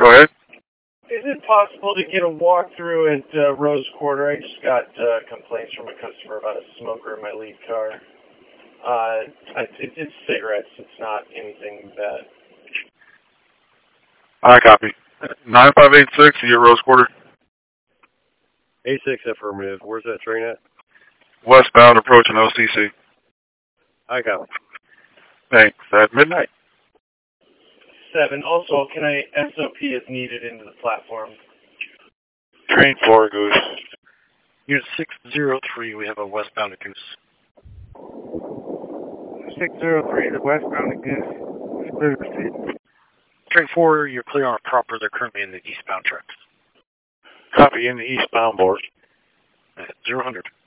Go ahead. Is it possible to get a walkthrough at Rose Quarter? I just got complaints from a customer about a smoker in my lead car. It's cigarettes. It's not anything bad. I copy. 9586, you get Rose Quarter. 86 affirmative. Where's that train at? Westbound approaching OCC. I copy. Thanks. At midnight. 7. Also, can I SOP as needed into the platform? Train 4, Goose. Unit 603, we have a westbound at Goose. 603, the westbound at Goose. Clear to proceed. Train 4, you're clear on proper. They're currently in the eastbound tracks. Copy in the eastbound board. 000.